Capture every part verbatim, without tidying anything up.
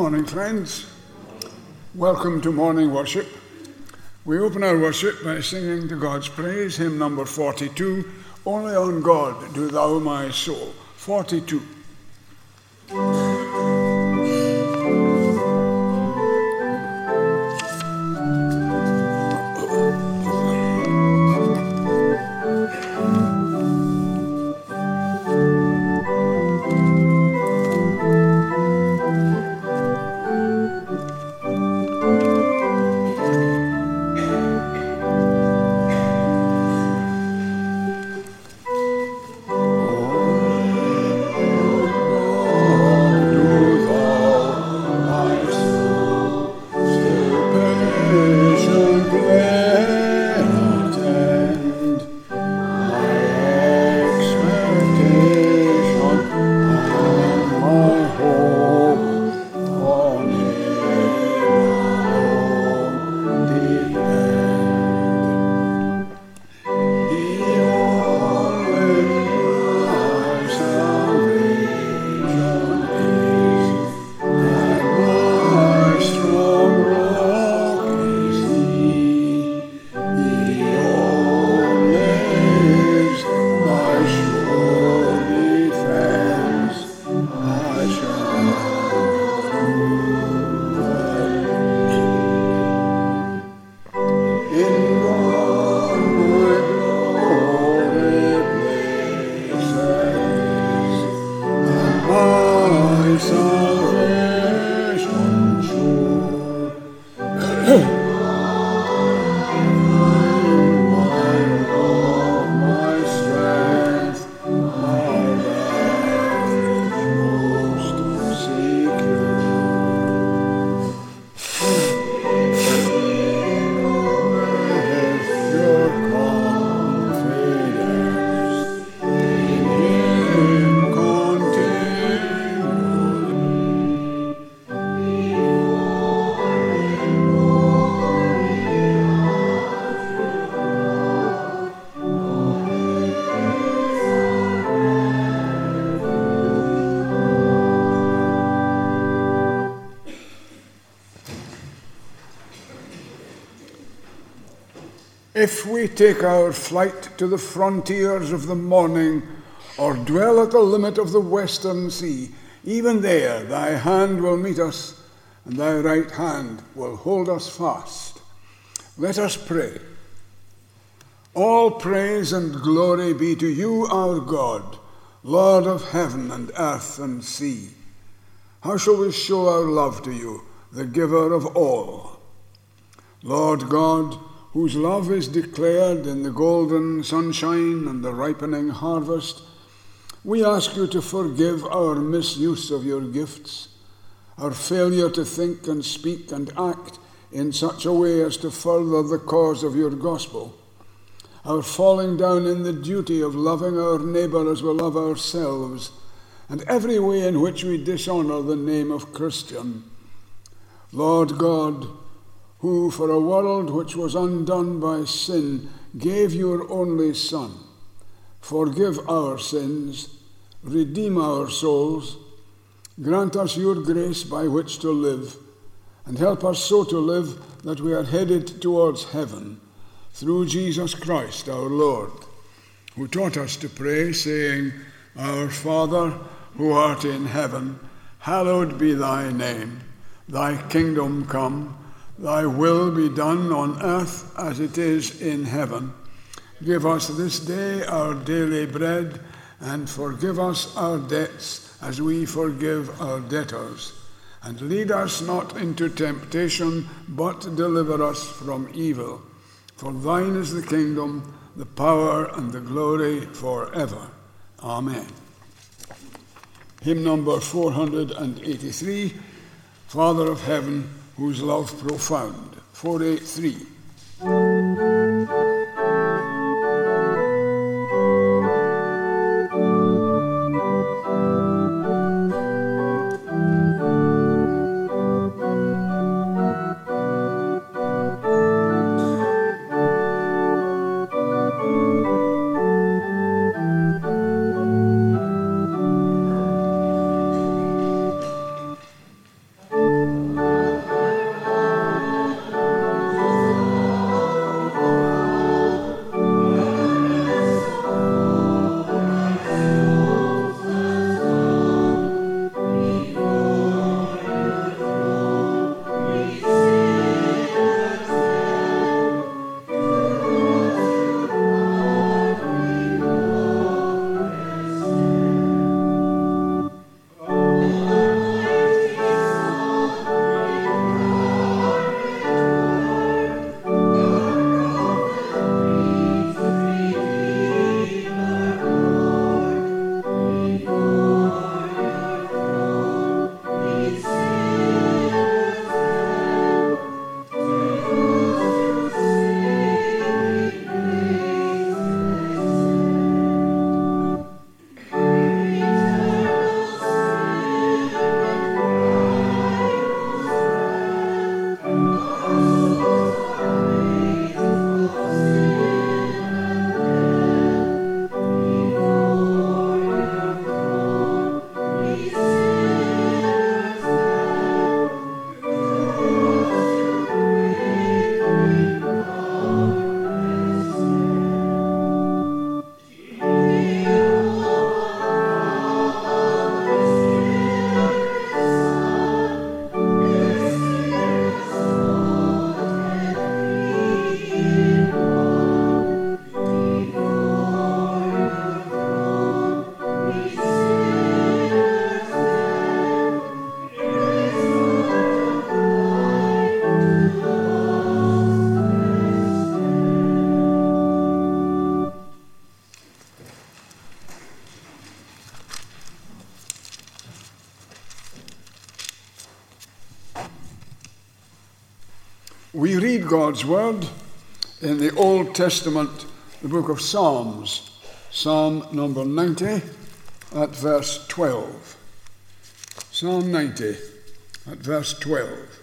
morning, friends. Welcome to morning worship. We open our worship by singing to God's praise, hymn number forty-two, Only on God Do Thou My Soul. forty-two. If we take our flight to the frontiers of the morning, or dwell at the limit of the western sea, even there thy hand will meet us, and thy right hand will hold us fast. Let us pray. All praise and glory be to you, our God, Lord of heaven and earth and sea. How shall we show our love to you, the giver of all? Lord God, whose love is declared in the golden sunshine and the ripening harvest, we ask you to forgive our misuse of your gifts, our failure to think and speak and act in such a way as to further the cause of your gospel, our falling down in the duty of loving our neighbour as we love ourselves, and every way in which we dishonour the name of Christian. Lord God, who for a world which was undone by sin gave your only Son, forgive our sins, redeem our souls, grant us your grace by which to live, and help us so to live that we are headed towards heaven, through Jesus Christ our Lord, who taught us to pray, saying, Our Father, who art in heaven, hallowed be thy name. Thy kingdom come, thy will be done on earth as it is in heaven. Give us this day our daily bread, and forgive us our debts as we forgive our debtors. And lead us not into temptation, but deliver us from evil. For thine is the kingdom, the power, and the glory forever. Amen. Hymn number four hundred eighty-three, Father of Heaven, whose love profound. four eighty-three. God's Word in the Old Testament, the book of Psalms, Psalm number ninety at verse twelve. Psalm ninety at verse twelve.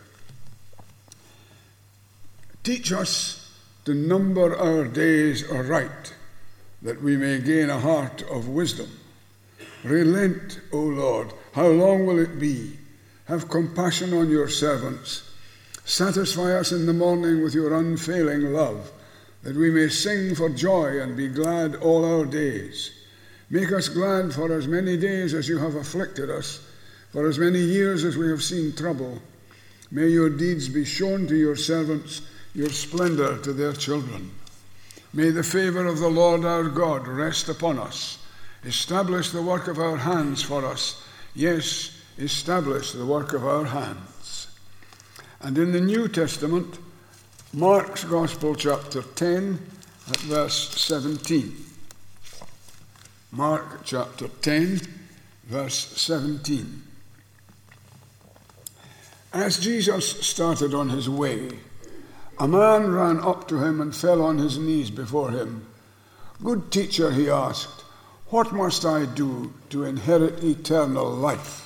Teach us to number our days aright, that we may gain a heart of wisdom. Relent, O Lord, how long will it be? Have compassion on your servants. Satisfy us in the morning with your unfailing love, that we may sing for joy and be glad all our days. Make us glad for as many days as you have afflicted us, for as many years as we have seen trouble. May your deeds be shown to your servants, your splendor to their children. May the favor of the Lord our God rest upon us. Establish the work of our hands for us. Yes, establish the work of our hands. And in the New Testament, Mark's Gospel, chapter ten, at verse seventeen. Mark chapter ten, verse seventeen. As Jesus started on his way, a man ran up to him and fell on his knees before him. "Good teacher," he asked, "what must I do to inherit eternal life?"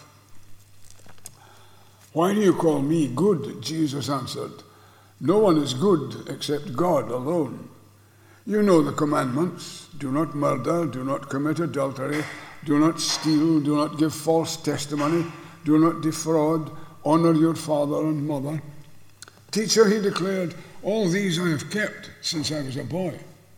"Why do you call me good?" Jesus answered. "No one is good except God alone. You know the commandments. Do not murder, do not commit adultery, do not steal, do not give false testimony, do not defraud, honor your father and mother." "Teacher," he declared, "all these I have kept since I was a boy."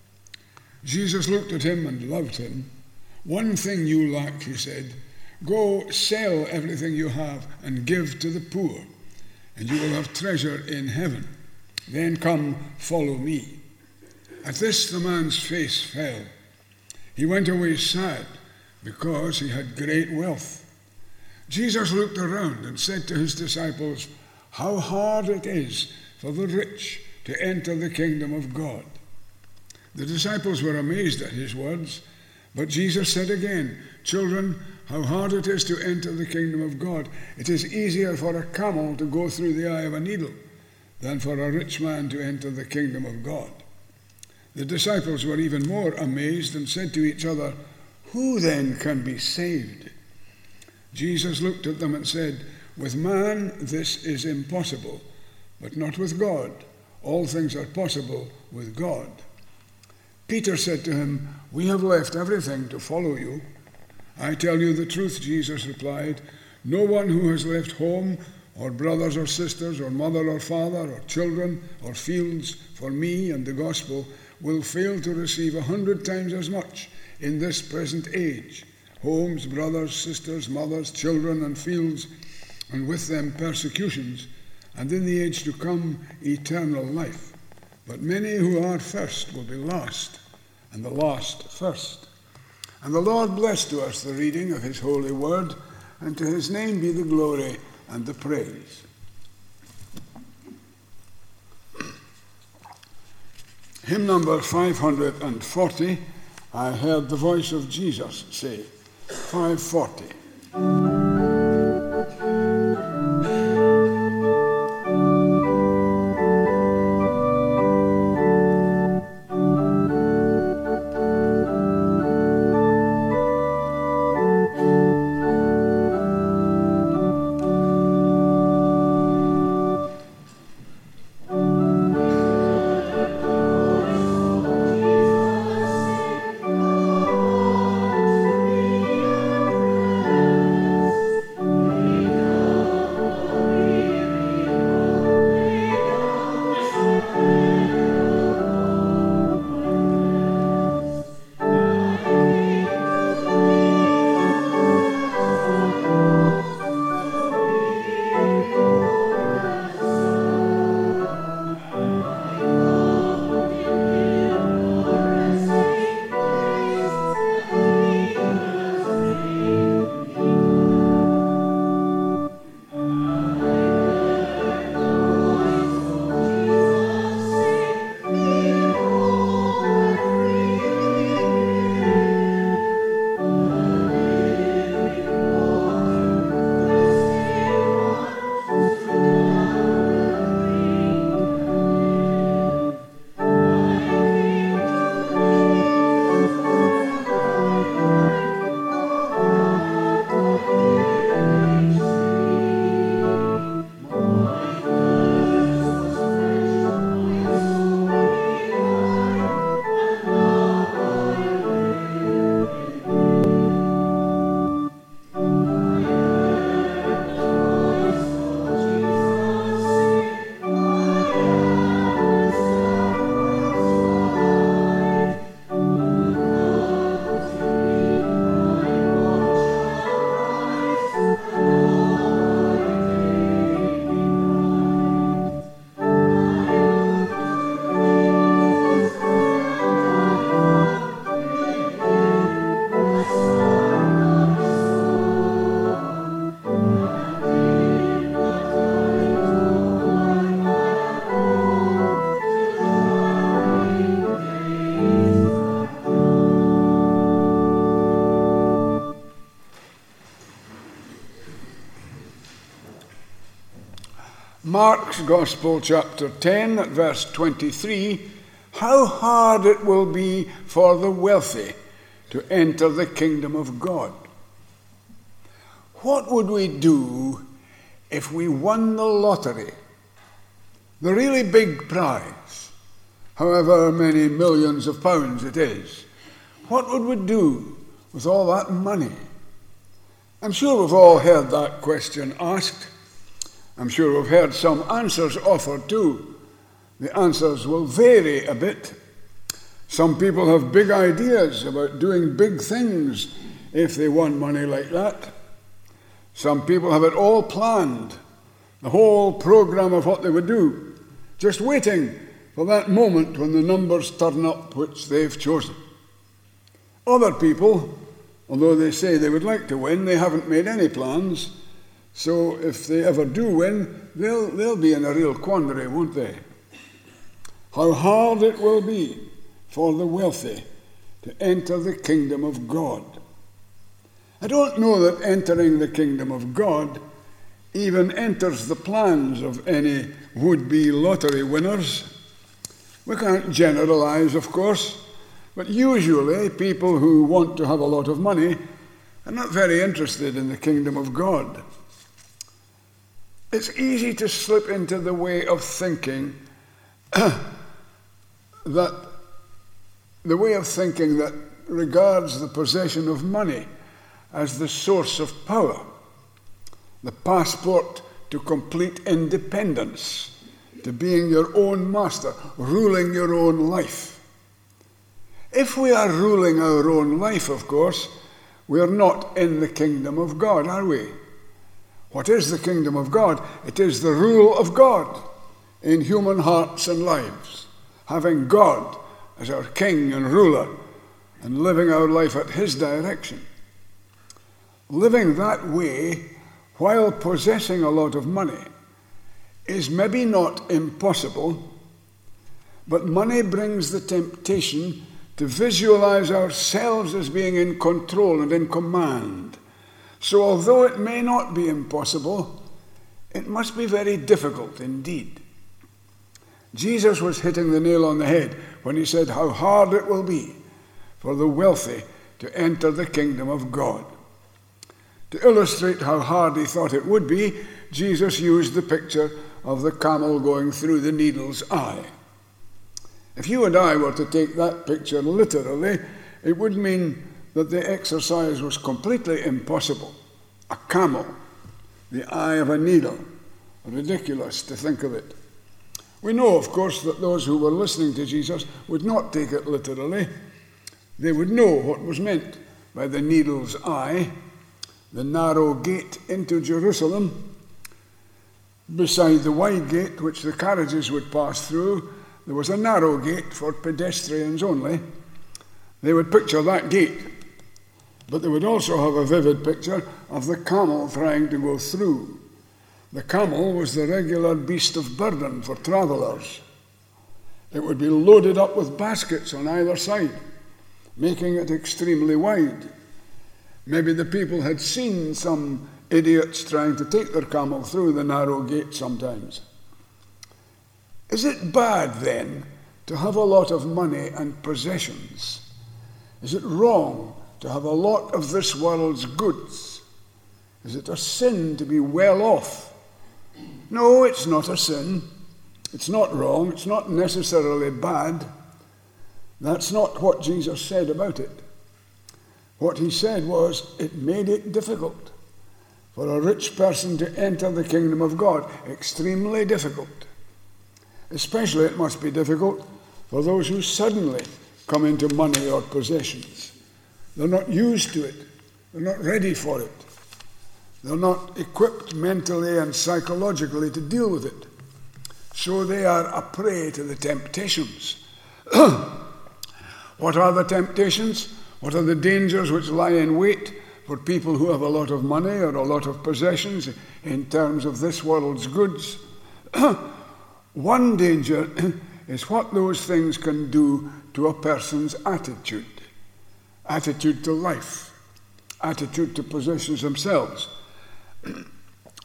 Jesus looked at him and loved him. "One thing you lack," he said. "Go sell everything you have and give to the poor, and you will have treasure in heaven. Then come, follow me." At this the man's face fell. He went away sad because he had great wealth. Jesus looked around and said to his disciples, "How hard it is for the rich to enter the kingdom of God." The disciples were amazed at his words, but Jesus said again, "Children, how hard it is to enter the kingdom of God. It is easier for a camel to go through the eye of a needle than for a rich man to enter the kingdom of God." The disciples were even more amazed and said to each other, "Who then can be saved?" Jesus looked at them and said, "With man this is impossible, but not with God. All things are possible with God." Peter said to him, "We have left everything to follow you." "I tell you the truth," Jesus replied, "no one who has left home or brothers or sisters or mother or father or children or fields for me and the gospel will fail to receive a hundred times as much in this present age, homes, brothers, sisters, mothers, children, and fields, and with them persecutions, and in the age to come eternal life. But many who are first will be last, and the last first." And the Lord bless to us the reading of his holy word, and to his name be the glory and the praise. Hymn number five hundred forty, "I Heard the Voice of Jesus Say." five forty. Thank you. Mark's Gospel, chapter ten, at verse twenty-three, how hard it will be for the wealthy to enter the kingdom of God. What would we do if we won the lottery, the really big prize, however many millions of pounds it is? What would we do with all that money? I'm sure we've all heard that question asked. I'm sure we've heard some answers offered too. The answers will vary a bit. Some people have big ideas about doing big things if they won money like that. Some people have it all planned, the whole program of what they would do, just waiting for that moment when the numbers turn up which they've chosen. Other people, although they say they would like to win, they haven't made any plans. So if they ever do win, they'll, they'll be in a real quandary, won't they? How hard it will be for the wealthy to enter the kingdom of God. I don't know that entering the kingdom of God even enters the plans of any would-be lottery winners. We can't generalize, of course, but usually people who want to have a lot of money are not very interested in the kingdom of God. It's easy to slip into the way of thinking that the way of thinking that regards the possession of money as the source of power, the passport to complete independence, to being your own master, ruling your own life. If we are ruling our own life, of course, we are not in the kingdom of God, are we? What is the kingdom of God? It is the rule of God in human hearts and lives, having God as our king and ruler and living our life at his direction. Living that way while possessing a lot of money is maybe not impossible, but money brings the temptation to visualize ourselves as being in control and in command. So although it may not be impossible, it must be very difficult indeed. Jesus was hitting the nail on the head when he said how hard it will be for the wealthy to enter the kingdom of God. To illustrate how hard he thought it would be, Jesus used the picture of the camel going through the needle's eye. If you and I were to take that picture literally, it would mean that the exercise was completely impossible. A camel, the eye of a needle. Ridiculous to think of it. We know, of course, that those who were listening to Jesus would not take it literally. They would know what was meant by the needle's eye, the narrow gate into Jerusalem. Beside the wide gate, which the carriages would pass through, there was a narrow gate for pedestrians only. They would picture that gate, but they would also have a vivid picture of the camel trying to go through. The camel was the regular beast of burden for travellers. It would be loaded up with baskets on either side, making it extremely wide. Maybe the people had seen some idiots trying to take their camel through the narrow gate sometimes. Is it bad, then, to have a lot of money and possessions? Is it wrong to have a lot of this world's goods? Is it a sin to be well off? No, it's not a sin. It's not wrong. It's not necessarily bad. That's not what Jesus said about it. What he said was, it made it difficult for a rich person to enter the kingdom of God. Extremely difficult. Especially it must be difficult for those who suddenly come into money or possessions. They're not used to it. They're not ready for it. They're not equipped mentally and psychologically to deal with it. So they are a prey to the temptations. What are the temptations? What are the dangers which lie in wait for people who have a lot of money or a lot of possessions in terms of this world's goods? One danger is what those things can do to a person's attitude. Attitude to life. Attitude to possessions themselves.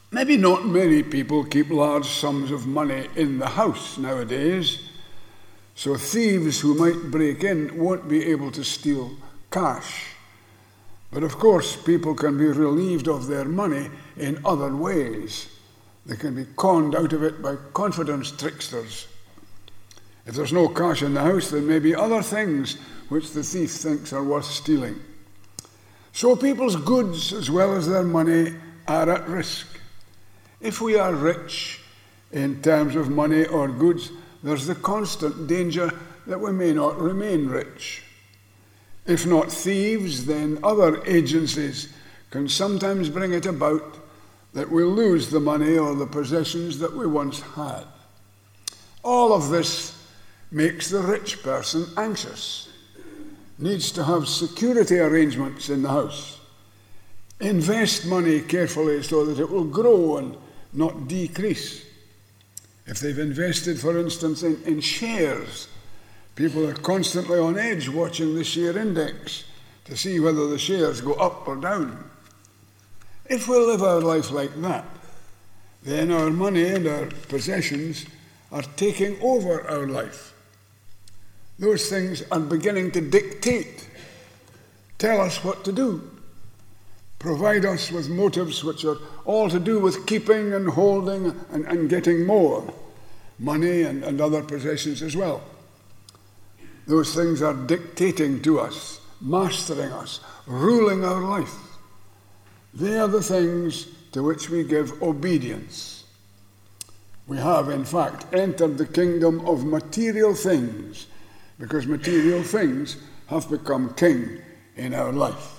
Maybe not many people keep large sums of money in the house nowadays, so thieves who might break in won't be able to steal cash. But of course, people can be relieved of their money in other ways. They can be conned out of it by confidence tricksters. If there's no cash in the house, there may be other things which the thief thinks are worth stealing. So people's goods as well as their money are at risk. If we are rich in terms of money or goods, there's the constant danger that we may not remain rich. If not thieves, then other agencies can sometimes bring it about that we lose the money or the possessions that we once had. All of this makes the rich person anxious, needs to have security arrangements in the house, invest money carefully so that it will grow and not decrease. If they've invested, for instance, in, in shares, people are constantly on edge watching the share index to see whether the shares go up or down. If we live our life like that, then our money and our possessions are taking over our life. Those things are beginning to dictate, tell us what to do, provide us with motives which are all to do with keeping and holding and, and getting more, money and, and other possessions as well. Those things are dictating to us, mastering us, ruling our life. They are the things to which we give obedience. We have, in fact, entered the kingdom of material things because material things have become king in our life.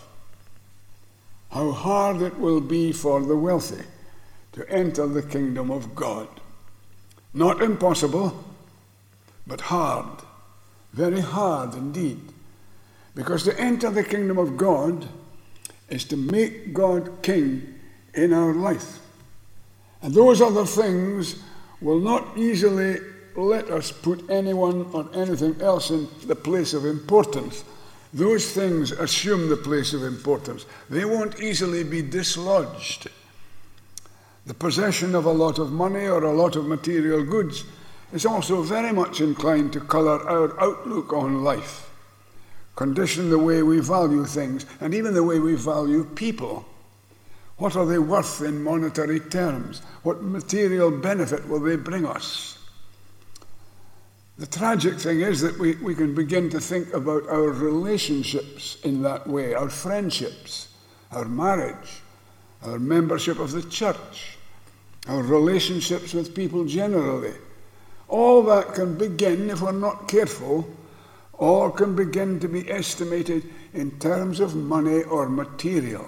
How hard it will be for the wealthy to enter the kingdom of God. Not impossible, but hard. Very hard indeed. Because to enter the kingdom of God is to make God king in our life. And those other things will not easily let us put anyone or anything else in the place of importance. Those things assume the place of importance. They won't easily be dislodged. The possession of a lot of money or a lot of material goods is also very much inclined to colour our outlook on life, condition the way we value things, and even the way we value people. What are they worth in monetary terms? What material benefit will they bring us? The tragic thing is that we, we can begin to think about our relationships in that way, our friendships, our marriage, our membership of the church, our relationships with people generally. All that can begin, if we're not careful, all can begin to be estimated in terms of money or material,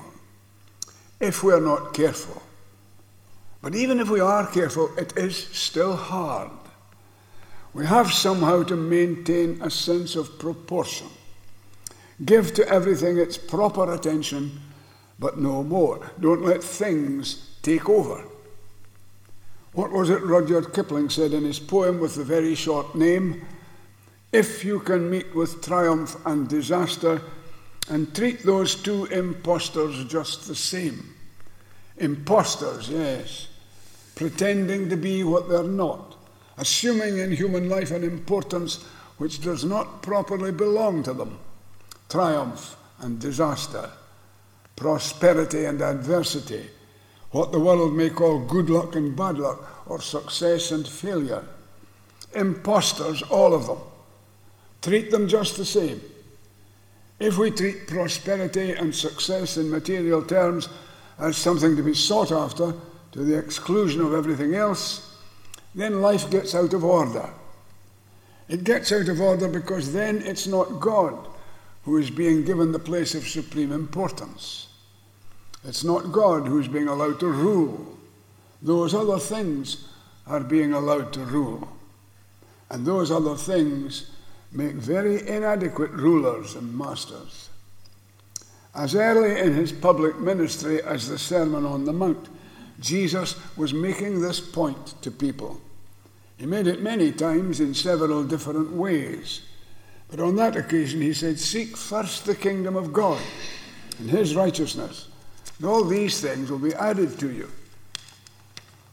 if we're not careful. But even if we are careful, it is still hard. We have somehow to maintain a sense of proportion. Give to everything its proper attention, but no more. Don't let things take over. What was it Rudyard Kipling said in his poem with the very short name? If you can meet with triumph and disaster and treat those two impostors just the same. Impostors, yes, pretending to be what they're not, assuming in human life an importance which does not properly belong to them. Triumph and disaster, prosperity and adversity, what the world may call good luck and bad luck, or success and failure. Impostors, all of them. Treat them just the same. If we treat prosperity and success in material terms as something to be sought after to the exclusion of everything else, then life gets out of order. It gets out of order because then it's not God who is being given the place of supreme importance. It's not God who's being allowed to rule. Those other things are being allowed to rule. And those other things make very inadequate rulers and masters. As early in his public ministry as the Sermon on the Mount, Jesus was making this point to people. He made it many times in several different ways. But on that occasion he said, "Seek first the kingdom of God and his righteousness, and all these things will be added to you."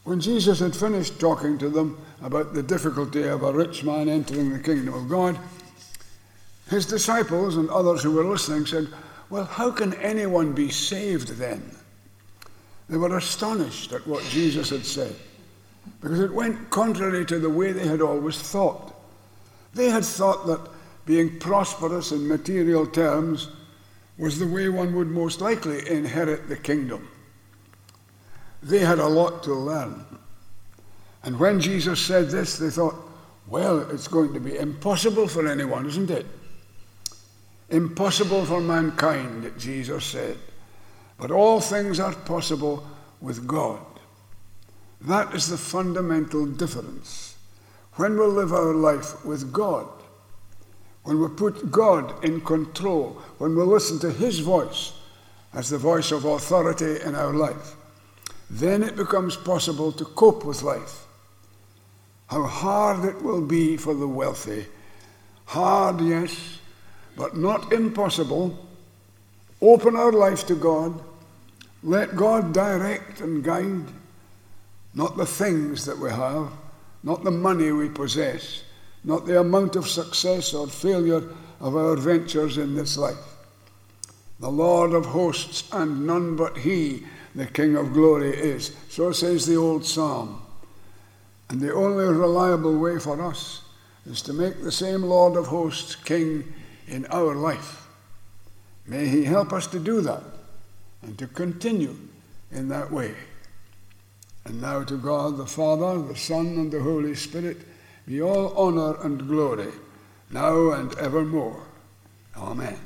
When Jesus had finished talking to them about the difficulty of a rich man entering the kingdom of God, his disciples and others who were listening said, "Well, how can anyone be saved then?" They were astonished at what Jesus had said, because it went contrary to the way they had always thought. They had thought that being prosperous in material terms was the way one would most likely inherit the kingdom. They had a lot to learn. And when Jesus said this, they thought, well, it's going to be impossible for anyone, isn't it? Impossible for mankind, Jesus said. But all things are possible with God. That is the fundamental difference. When we live our life with God, when we put God in control, when we listen to his voice as the voice of authority in our life, then it becomes possible to cope with life. How hard it will be for the wealthy. Hard, yes, but not impossible. Open our life to God. Let God direct and guide. Not the things that we have, not the money we possess, not the amount of success or failure of our ventures in this life. The Lord of hosts and none but he, the King of glory, is. So says the old psalm. And the only reliable way for us is to make the same Lord of hosts King in our life. May he help us to do that and to continue in that way. And now to God the Father, the Son, and the Holy Spirit be all honor and glory, now and evermore. Amen.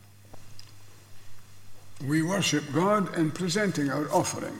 We worship God in presenting our offering.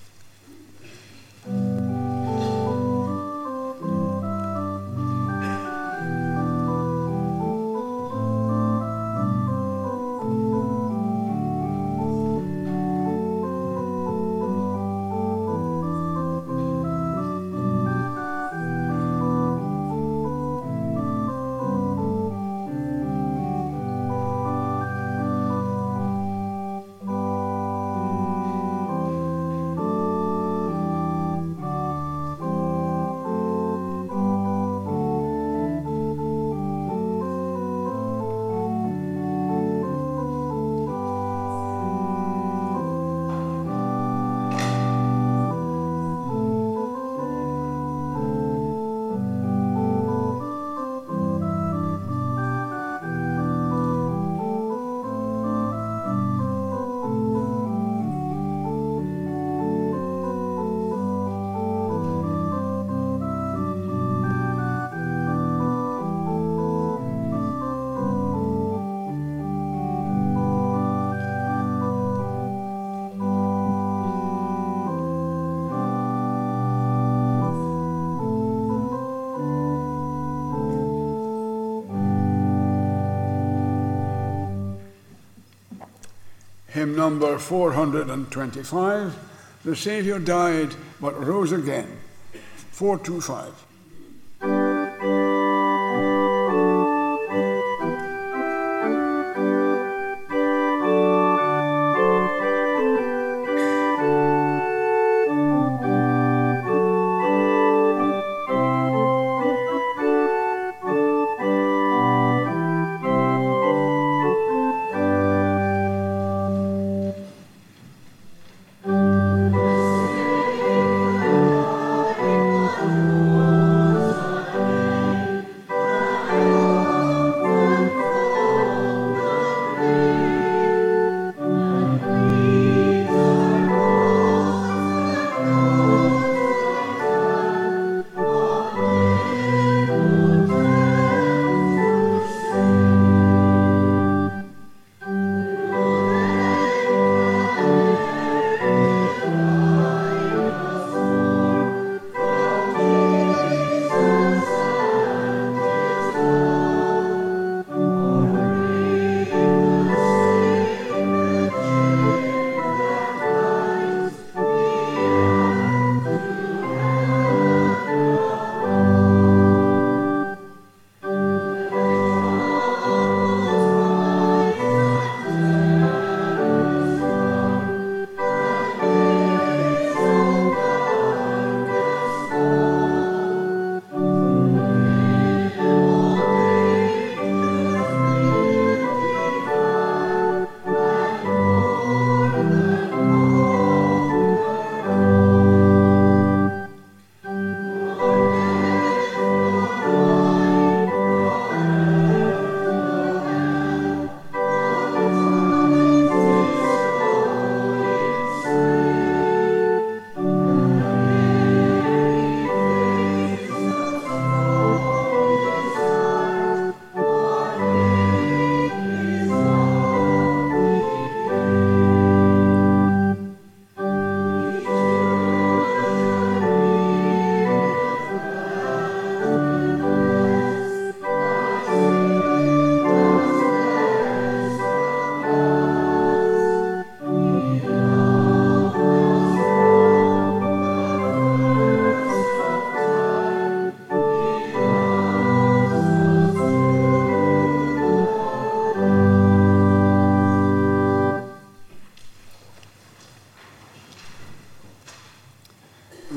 Hymn number four hundred twenty-five, The Saviour Died but Rose Again, four twenty-five. Oh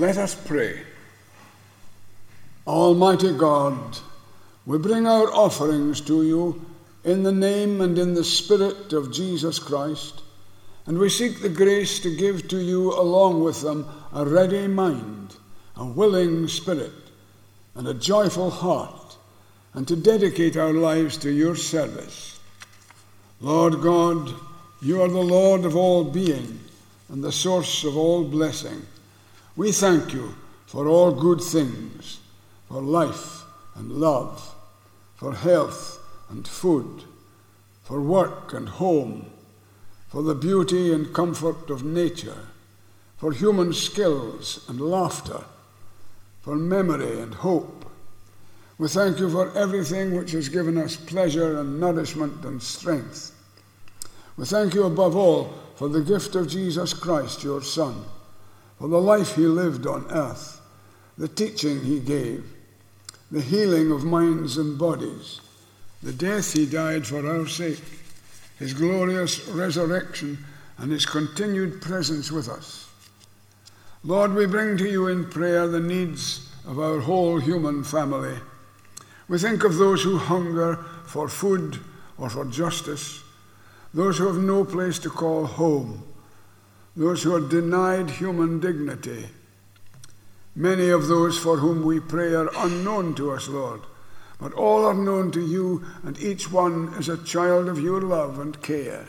Let us pray. Almighty God, we bring our offerings to you in the name and in the Spirit of Jesus Christ, and we seek the grace to give to you along with them a ready mind, a willing spirit, and a joyful heart, and to dedicate our lives to your service. Lord God, you are the Lord of all being and the source of all blessing. We thank you for all good things, for life and love, for health and food, for work and home, for the beauty and comfort of nature, for human skills and laughter, for memory and hope. We thank you for everything which has given us pleasure and nourishment and strength. We thank you above all for the gift of Jesus Christ, your Son, for the life he lived on earth, the teaching he gave, the healing of minds and bodies, the death he died for our sake, his glorious resurrection, and his continued presence with us. Lord, we bring to you in prayer the needs of our whole human family. We think of those who hunger for food or for justice, those who have no place to call home, those who are denied human dignity. Many of those for whom we pray are unknown to us, Lord, but all are known to you, and each one is a child of your love and care.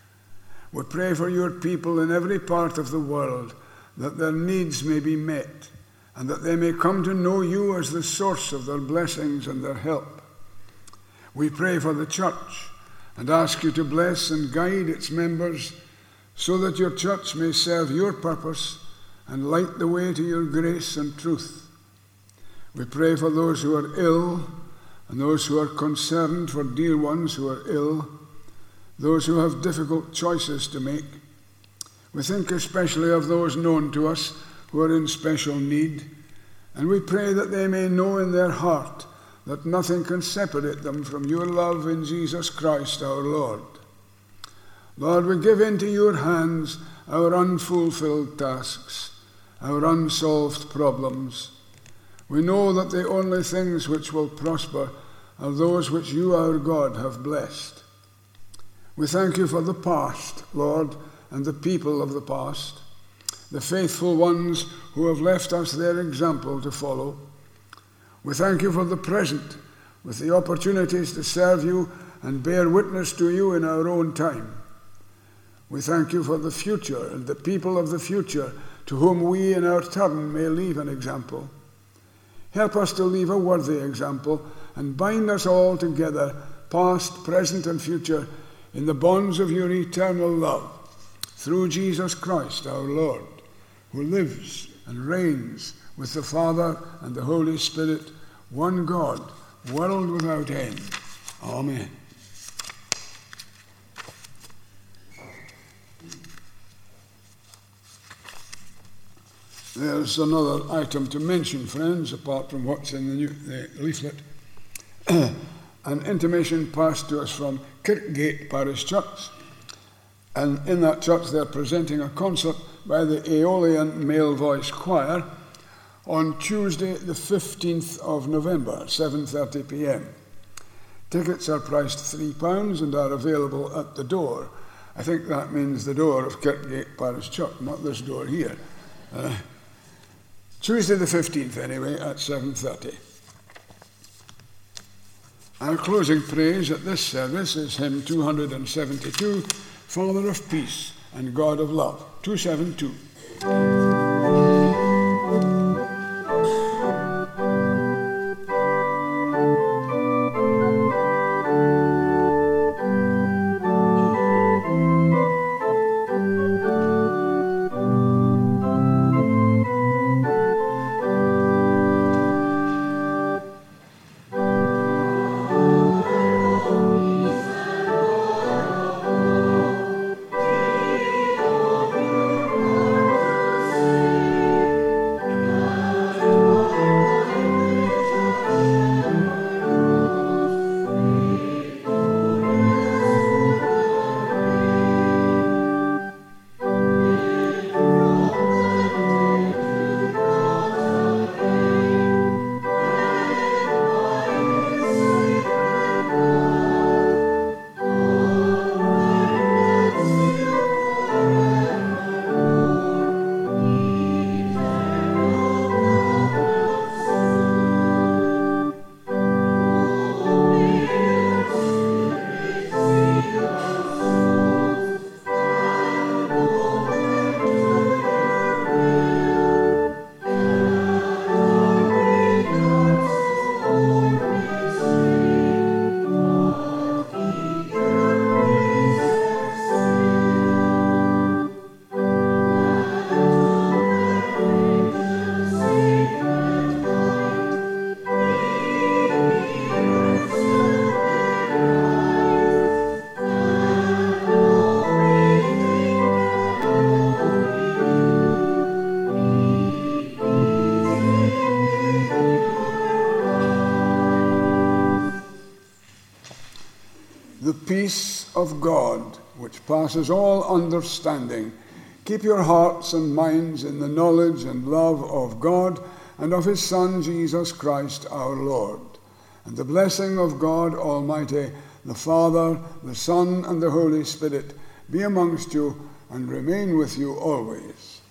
We pray for your people in every part of the world, that their needs may be met, and that they may come to know you as the source of their blessings and their help. We pray for the church, and ask you to bless and guide its members, so that your church may serve your purpose and light the way to your grace and truth. We pray for those who are ill, and those who are concerned for dear ones who are ill, those who have difficult choices to make. We think especially of those known to us who are in special need, and we pray that they may know in their heart that nothing can separate them from your love in Jesus Christ our Lord. Lord, we give into your hands our unfulfilled tasks, our unsolved problems. We know that the only things which will prosper are those which you, our God, have blessed. We thank you for the past, Lord, and the people of the past, the faithful ones who have left us their example to follow. We thank you for the present, with the opportunities to serve you and bear witness to you in our own time. We thank you for the future and the people of the future to whom we in our turn may leave an example. Help us to leave a worthy example and bind us all together, past, present, and future, in the bonds of your eternal love, through Jesus Christ our Lord, who lives and reigns with the Father and the Holy Spirit, one God, world without end. Amen. There's another item to mention, friends, apart from what's in the, new, the leaflet. An intimation passed to us from Kirkgate Parish Church. And in that church they're presenting a concert by the Aeolian Male Voice Choir on Tuesday the fifteenth of November, seven thirty p.m. Tickets are priced three pounds and are available at the door. I think that means the door of Kirkgate Parish Church, not this door here. Uh, Tuesday the fifteenth, anyway, at seven thirty. Our closing praise at this service is hymn two seventy-two, Father of Peace and God of Love, two seventy-two. Thank you. peace of God, which passes all understanding, keep your hearts and minds in the knowledge and love of God and of his Son, Jesus Christ our Lord. And the blessing of God Almighty, the Father, the Son, and the Holy Spirit be amongst you and remain with you always.